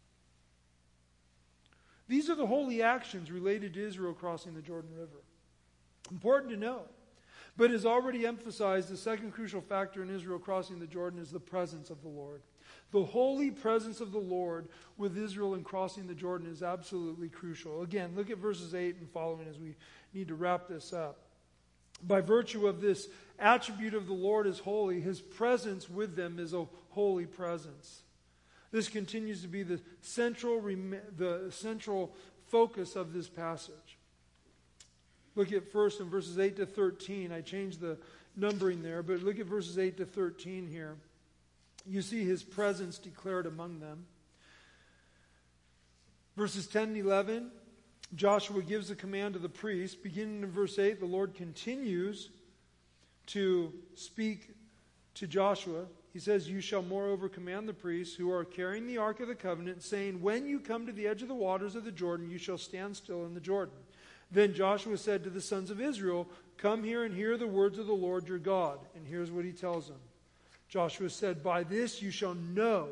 A: These are the holy actions related to Israel crossing the Jordan River. Important to know. But as already emphasized, the second crucial factor in Israel crossing the Jordan is the presence of the Lord. The holy presence of the Lord with Israel in crossing the Jordan is absolutely crucial. Again, look at verses 8 and following as we need to wrap this up. By virtue of this attribute of the Lord is holy, his presence with them is a holy presence. This continues to be the central focus of this passage. Look at first in verses 8 to 13. I changed the numbering there, but look at verses 8 to 13 here. You see his presence declared among them. Verses 10 and 11, Joshua gives the command to the priests. Beginning in verse 8, the Lord continues to speak to Joshua. He says, "You shall moreover command the priests who are carrying the ark of the covenant, saying, when you come to the edge of the waters of the Jordan, you shall stand still in the Jordan." Then Joshua said to the sons of Israel, "Come here and hear the words of the Lord your God." And here's what he tells them. Joshua said, "By this you shall know,"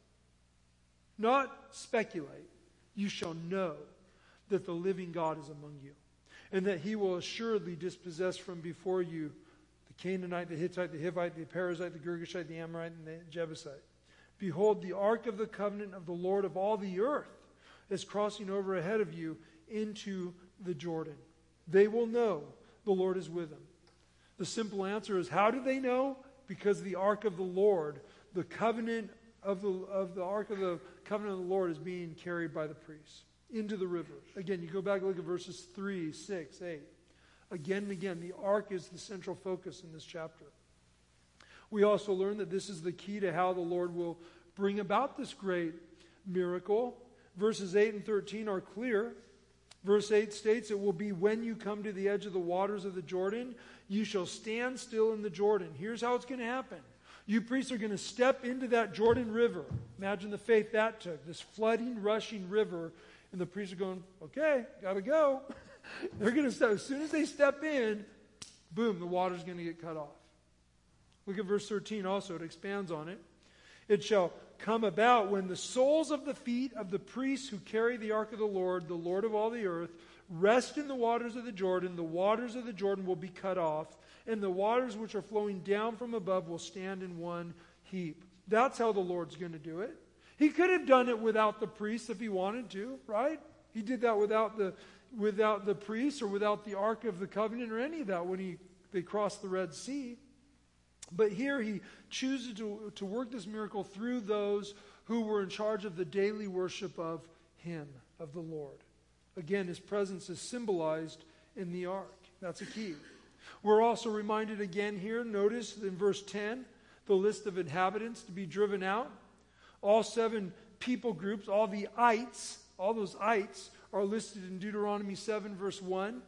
A: not speculate, "you shall know that the living God is among you, and that he will assuredly dispossess from before you the Canaanite, the Hittite, the Hivite, the Perizzite, the Girgashite, the Amorite, and the Jebusite. Behold, the ark of the covenant of the Lord of all the earth is crossing over ahead of you into the Jordan. They will know the Lord is with them." The simple answer is, how do they know? Because the ark of the Lord, the covenant of the ark of the covenant of the Lord is being carried by the priests into the river. Again, you go back and look at verses 3, 6, 8. Again and again, the ark is the central focus in this chapter. We also learn that this is the key to how the Lord will bring about this great miracle. Verses 8 and 13 are clear. Verse 8 states, "It will be when you come to the edge of the waters of the Jordan, you shall stand still in the Jordan." Here's how it's going to happen. You priests are going to step into that Jordan River. Imagine the faith that took. This flooding, rushing river. And the priests are going, "Okay, got to go." They're going to step. As soon as they step in, boom, the water's going to get cut off. Look at verse 13 also. It expands on it. "It shall come about when the soles of the feet of the priests who carry the ark of the Lord of all the earth, rest in the waters of the Jordan will be cut off, and the waters which are flowing down from above will stand in one heap." That's how the Lord's going to do it. He could have done it without the priests if he wanted to, right? He did that without the priests or without the Ark of the Covenant or any of that when they crossed the Red Sea. But here he chooses to work this miracle through those who were in charge of the daily worship of him, of the Lord. Again, his presence is symbolized in the ark. That's a key. We're also reminded again here, notice in verse 10, the list of inhabitants to be driven out. All 7 people groups, all those ites are listed in Deuteronomy 7 verse 1.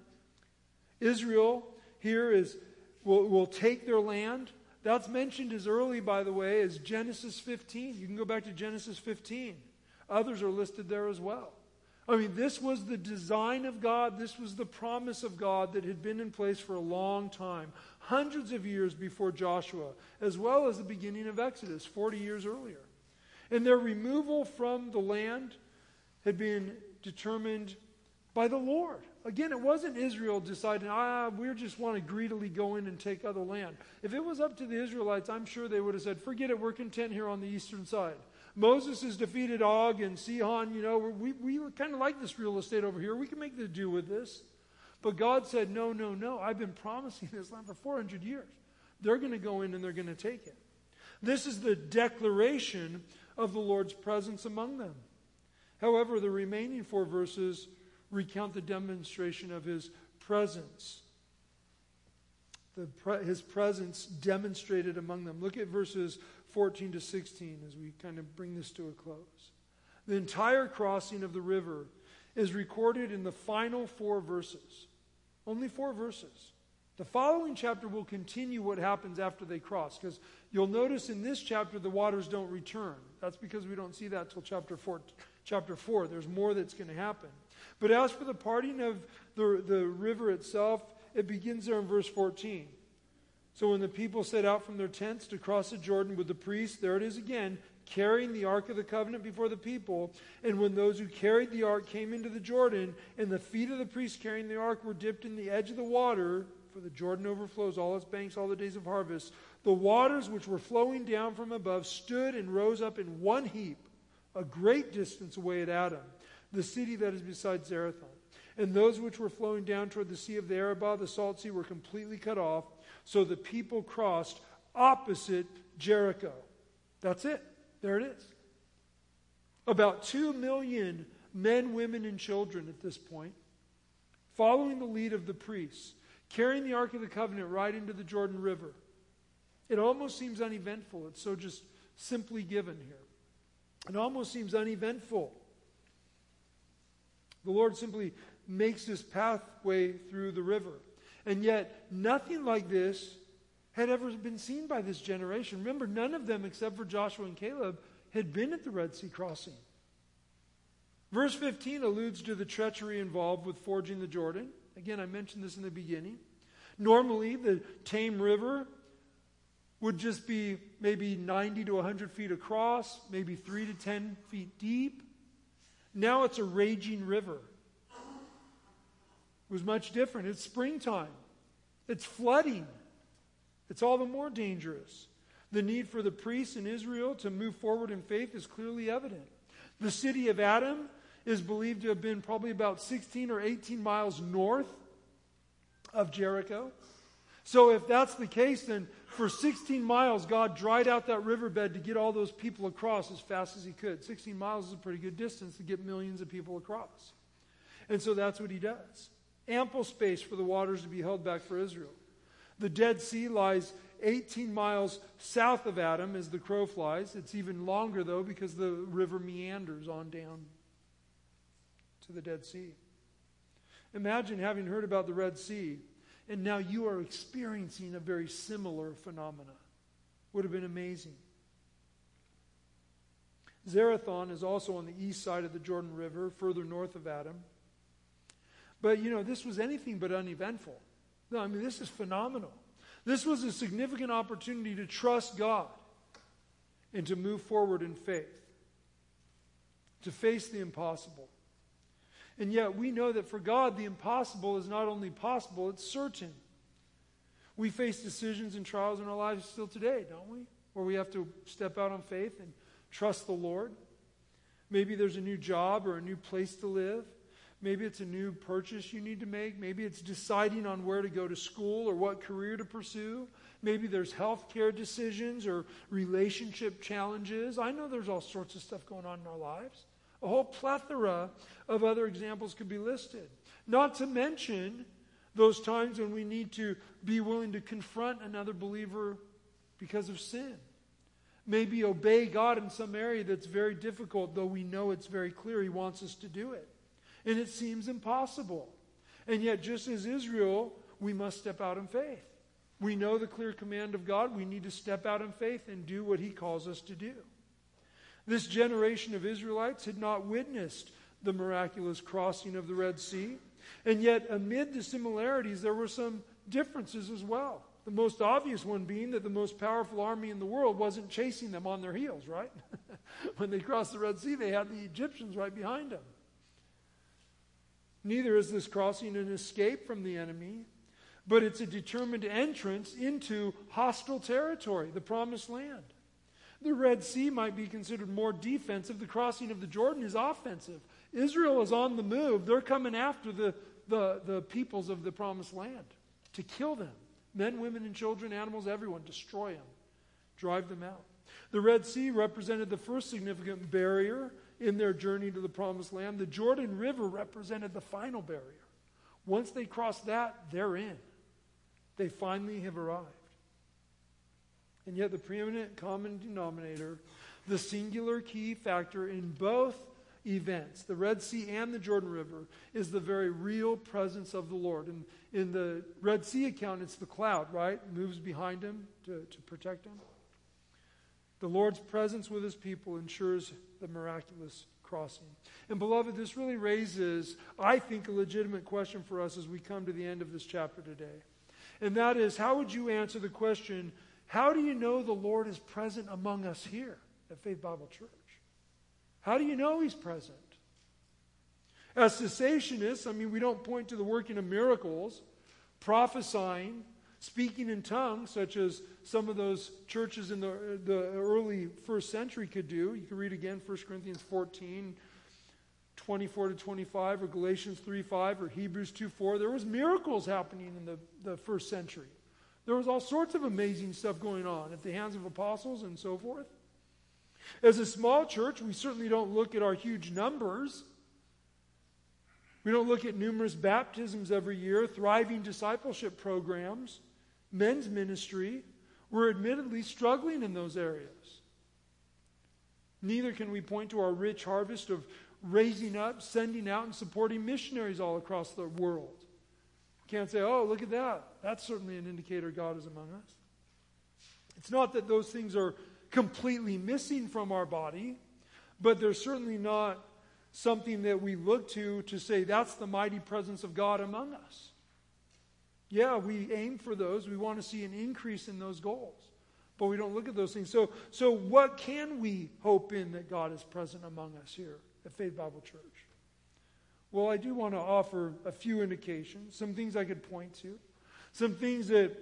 A: Israel here will take their land. That's mentioned as early, by the way, as Genesis 15. You can go back to Genesis 15. Others are listed there as well. I mean, this was the design of God. This was the promise of God that had been in place for a long time, hundreds of years before Joshua, as well as the beginning of Exodus, 40 years earlier. And their removal from the land had been determined by the Lord. Again, it wasn't Israel deciding, we just want to greedily go in and take other land. If it was up to the Israelites, I'm sure they would have said, "Forget it, we're content here on the eastern side. Moses has defeated Og and Sihon, we kind of like this real estate over here. We can make the do with this." But God said, no, I've been promising this land for 400 years. They're going to go in and they're going to take it. This is the declaration of the Lord's presence among them. However, the remaining 4 verses recount the demonstration of his presence. His presence demonstrated among them. Look at verses 14 to 16 as we kind of bring this to a close. The entire crossing of the river is recorded in the final 4 verses. Only 4 verses. The following chapter will continue what happens after they cross, because you'll notice in this chapter the waters don't return. That's because we don't see that till chapter 4. There's more that's going to happen. But as for the parting of the river itself, it begins there in verse 14. So when the people set out from their tents to cross the Jordan with the priests, there it is again, carrying the Ark of the Covenant before the people, and when those who carried the Ark came into the Jordan, and the feet of the priests carrying the Ark were dipped in the edge of the water, for the Jordan overflows all its banks all the days of harvest, the waters which were flowing down from above stood and rose up in one heap, a great distance away at Adam, the city that is beside Zarethan. And those which were flowing down toward the sea of the Arabah, the salt sea, were completely cut off, so the people crossed opposite Jericho. That's it. There it is. About 2 million men, women, and children at this point, following the lead of the priests, carrying the Ark of the Covenant right into the Jordan River. It almost seems uneventful. It's so just simply given here. It almost seems uneventful. The Lord simply makes this pathway through the river. And yet, nothing like this had ever been seen by this generation. Remember, none of them, except for Joshua and Caleb, had been at the Red Sea crossing. Verse 15 alludes to the treachery involved with fording the Jordan. Again, I mentioned this in the beginning. Normally, the Tame River would just be maybe 90 to 100 feet across, maybe 3 to 10 feet deep. Now it's a raging river. It was much different. It's springtime. It's flooding. It's all the more dangerous. The need for the priests in Israel to move forward in faith is clearly evident. The city of Adam is believed to have been probably about 16 or 18 miles north of Jericho. So if that's the case, then for 16 miles, God dried out that riverbed to get all those people across as fast as he could. 16 miles is a pretty good distance to get millions of people across. And so that's what he does. Ample space for the waters to be held back for Israel. The Dead Sea lies 18 miles south of Adam as the crow flies. It's even longer, though, because the river meanders on down to the Dead Sea. Imagine having heard about the Red Sea, and now you are experiencing a very similar phenomena. Would have been amazing. Zarethan is also on the east side of the Jordan River, further north of Adam. But, this was anything but uneventful. No, I mean, this is phenomenal. This was a significant opportunity to trust God and to move forward in faith, to face the impossible. And yet we know that for God, the impossible is not only possible, it's certain. We face decisions and trials in our lives still today, don't we? Where we have to step out on faith and trust the Lord. Maybe there's a new job or a new place to live. Maybe it's a new purchase you need to make. Maybe it's deciding on where to go to school or what career to pursue. Maybe there's healthcare decisions or relationship challenges. I know there's all sorts of stuff going on in our lives. A whole plethora of other examples could be listed. Not to mention those times when we need to be willing to confront another believer because of sin. Maybe obey God in some area that's very difficult, though we know it's very clear He wants us to do it. And it seems impossible. And yet, just as Israel, we must step out in faith. We know the clear command of God. We need to step out in faith and do what He calls us to do. This generation of Israelites had not witnessed the miraculous crossing of the Red Sea. And yet, amid the similarities, there were some differences as well. The most obvious one being that the most powerful army in the world wasn't chasing them on their heels, right? When they crossed the Red Sea, they had the Egyptians right behind them. Neither is this crossing an escape from the enemy, but it's a determined entrance into hostile territory, the Promised Land. The Red Sea might be considered more defensive. The crossing of the Jordan is offensive. Israel is on the move. They're coming after the peoples of the Promised Land to kill them. Men, women, and children, animals, everyone. Destroy them. Drive them out. The Red Sea represented the first significant barrier in their journey to the Promised Land. The Jordan River represented the final barrier. Once they cross that, they're in. They finally have arrived. And yet the preeminent common denominator, the singular key factor in both events, the Red Sea and the Jordan River, is the very real presence of the Lord. And in the Red Sea account, it's the cloud, right? It moves behind him to protect him. The Lord's presence with his people ensures the miraculous crossing. And beloved, this really raises, I think, a legitimate question for us as we come to the end of this chapter today. And that is, how would you answer the question, how do you know the Lord is present among us here at Faith Bible Church? How do you know he's present? As cessationists, we don't point to the working of miracles, prophesying, speaking in tongues, such as some of those churches in the early first century could do. You can read again 1 Corinthians 14, 24 to 25, or Galatians 3:5, or Hebrews 2:4. There was miracles happening in the first century. There was all sorts of amazing stuff going on at the hands of apostles and so forth. As a small church, we certainly don't look at our huge numbers. We don't look at numerous baptisms every year, thriving discipleship programs, men's ministry. We're admittedly struggling in those areas. Neither can we point to our rich harvest of raising up, sending out, and supporting missionaries all across the world. We can't say, oh, look at that. That's certainly an indicator God is among us. It's not that those things are completely missing from our body, but they're certainly not something that we look to say that's the mighty presence of God among us. Yeah, we aim for those. We want to see an increase in those goals. But we don't look at those things. So what can we hope in that God is present among us here at Faith Bible Church? Well, I do want to offer a few indications, some things I could point to, some things that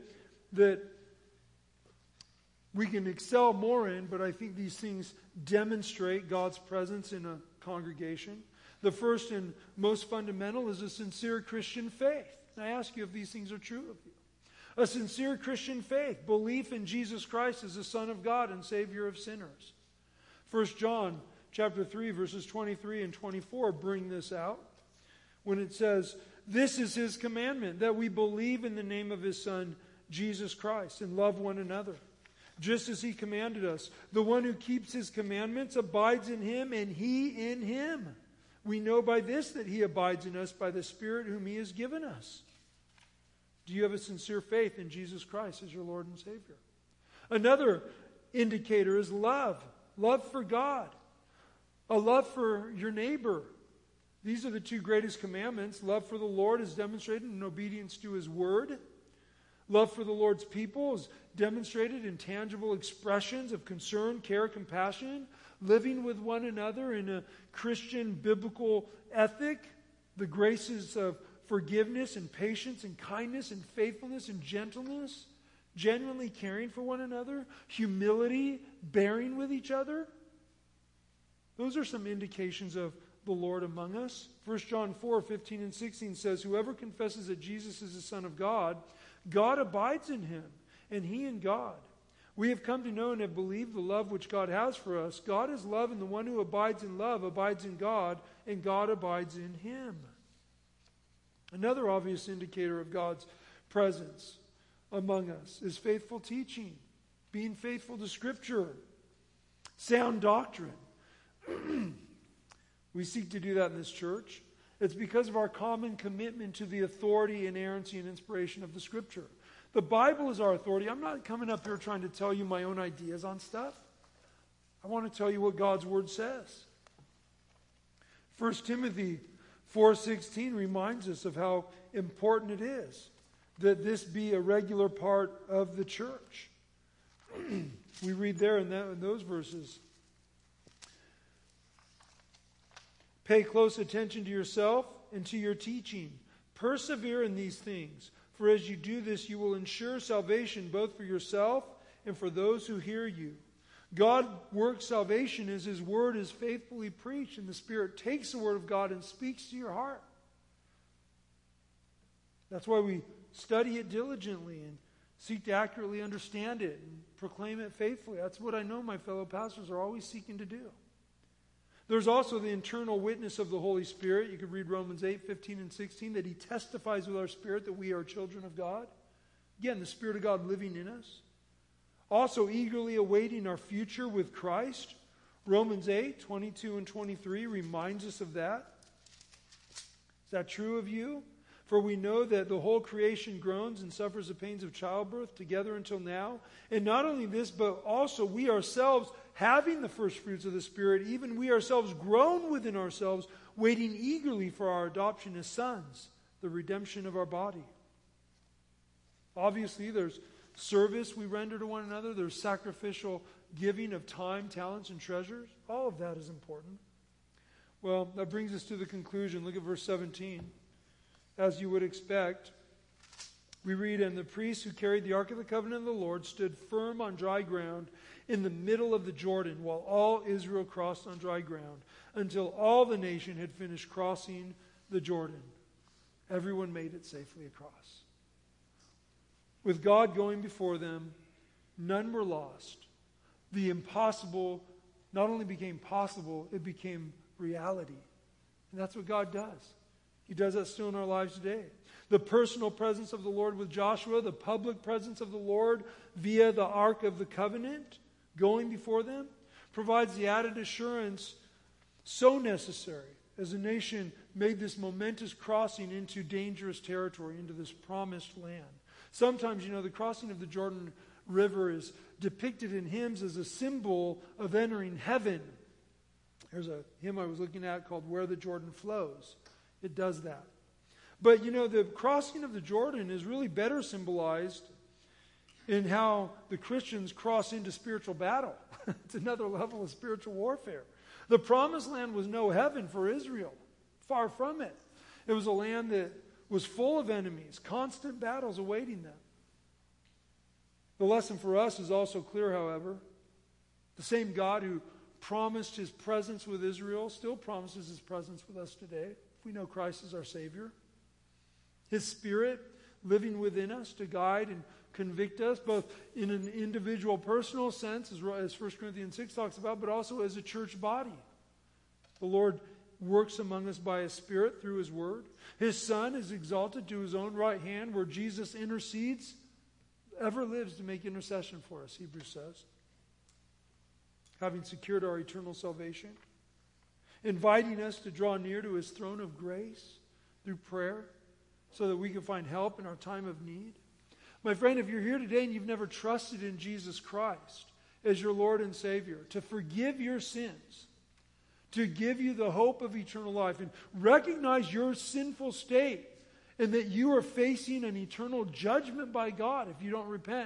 A: we can excel more in, but I think these things demonstrate God's presence in a congregation. The first and most fundamental is a sincere Christian faith. And I ask you if these things are true of you. A sincere Christian faith, belief in Jesus Christ as the Son of God and Savior of sinners. 1 John chapter 3, verses 23 and 24 bring this out when it says, "This is his commandment, that we believe in the name of his Son, Jesus Christ, and love one another, just as he commanded us. The one who keeps his commandments abides in him, and he in him. We know by this that he abides in us by the Spirit whom he has given us." Do you have a sincere faith in Jesus Christ as your Lord and Savior? Another indicator is love. Love for God. A love for your neighbor. These are the two greatest commandments. Love for the Lord is demonstrated in obedience to his word. Love for the Lord's people is demonstrated in tangible expressions of concern, care, compassion, living with one another in a Christian biblical ethic, the graces of forgiveness and patience and kindness and faithfulness and gentleness, genuinely caring for one another, humility, bearing with each other. Those are some indications of the Lord among us. 1 John 4, 15 and 16 says, "Whoever confesses that Jesus is the Son of God, God abides in him, and he in God. We have come to know and have believed the love which God has for us. God is love, and the one who abides in love abides in God, and God abides in him." Another obvious indicator of God's presence among us is faithful teaching, being faithful to Scripture, sound doctrine. We seek to do that in this church. It's because of our common commitment to the authority, inerrancy, and inspiration of the Scripture. The Bible is our authority. I'm not coming up here trying to tell you my own ideas on stuff. I want to tell you what God's Word says. 1 Timothy 4:16 reminds us of how important it is that this be a regular part of the church. We read there in those verses, "Pay close attention to yourself and to your teaching. Persevere in these things, for as you do this, you will ensure salvation both for yourself and for those who hear you. God works salvation as his word is faithfully preached, and the Spirit takes the word of God and speaks to your heart." That's why we study it diligently and seek to accurately understand it and proclaim it faithfully. That's what I know my fellow pastors are always seeking to do. There's also the internal witness of the Holy Spirit. You could read Romans 8, 15 and 16, that he testifies with our spirit that we are children of God. Again, the Spirit of God living in us. Also eagerly awaiting our future with Christ. Romans 8, 22 and 23 reminds us of that. Is that true of you? For we know that the whole creation groans and suffers the pains of childbirth together until now. And not only this, but also we ourselves, having the first fruits of the Spirit, even we ourselves groan within ourselves, waiting eagerly for our adoption as sons, the redemption of our body. Obviously, there's service we render to one another. There's sacrificial giving of time, talents, and treasures. All of that is important. Well, that brings us to the conclusion. Look at verse 17. As you would expect, we read, and the priests who carried the Ark of the Covenant of the Lord stood firm on dry ground in the middle of the Jordan, while all Israel crossed on dry ground, until all the nation had finished crossing the Jordan. Everyone made it safely across. With God going before them, none were lost. The impossible not only became possible, it became reality. And that's what God does. He does that still in our lives today. The personal presence of the Lord with Joshua, the public presence of the Lord via the Ark of the Covenant going before them, provides the added assurance so necessary as the nation made this momentous crossing into dangerous territory, into this promised land. Sometimes, the crossing of the Jordan River is depicted in hymns as a symbol of entering heaven. There's a hymn I was looking at called Where the Jordan Flows. It does that. But, the crossing of the Jordan is really better symbolized in how the Christians cross into spiritual battle. It's another level of spiritual warfare. The promised land was no heaven for Israel. Far from it. It was a land that was full of enemies, constant battles awaiting them. The lesson for us is also clear, however. The same God who promised his presence with Israel still promises his presence with us today. If we know Christ as our Savior. His Spirit living within us to guide and convict us, both in an individual personal sense, as 1 Corinthians 6 talks about, but also as a church body. The Lord works among us by his Spirit through his word. His Son is exalted to his own right hand, where Jesus intercedes, ever lives to make intercession for us, Hebrews says. Having secured our eternal salvation, inviting us to draw near to his throne of grace through prayer so that we can find help in our time of need. My friend, if you're here today and you've never trusted in Jesus Christ as your Lord and Savior, to forgive your sins, to give you the hope of eternal life, and recognize your sinful state and that you are facing an eternal judgment by God if you don't repent.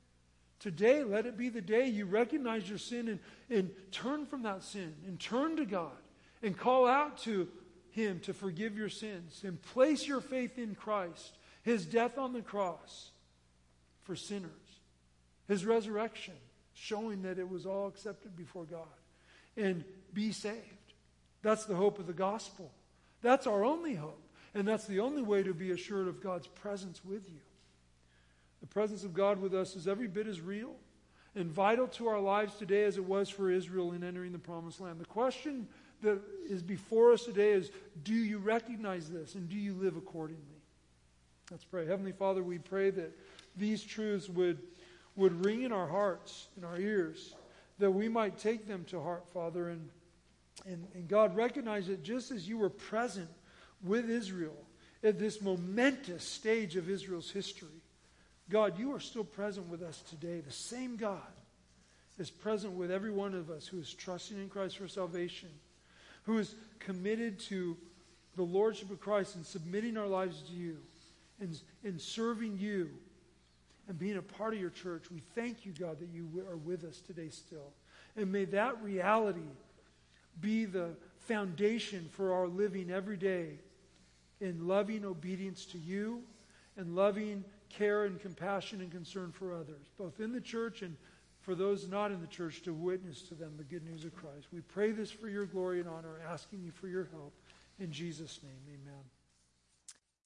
A: Today, let it be the day you recognize your sin and turn from that sin and turn to God and call out to him to forgive your sins and place your faith in Christ, his death on the cross for sinners, his resurrection showing that it was all accepted before God, and be saved. That's the hope of the gospel. That's our only hope. And that's the only way to be assured of God's presence with you. The presence of God with us is every bit as real and vital to our lives today as it was for Israel in entering the promised land. The question that is before us today is, do you recognize this and do you live accordingly? Let's pray. Heavenly Father, we pray that these truths would ring in our hearts, in our ears, that we might take them to heart, Father, and God, recognize that just as you were present with Israel at this momentous stage of Israel's history, God, you are still present with us today. The same God is present with every one of us who is trusting in Christ for salvation, who is committed to the Lordship of Christ and submitting our lives to you and serving you and being a part of your church. We thank you, God, that you are with us today still. And may that reality be the foundation for our living every day in loving obedience to you and loving care and compassion and concern for others, both in the church and for those not in the church, to witness to them the good news of Christ. We pray this for your glory and honor, asking you for your help. In Jesus' name, amen.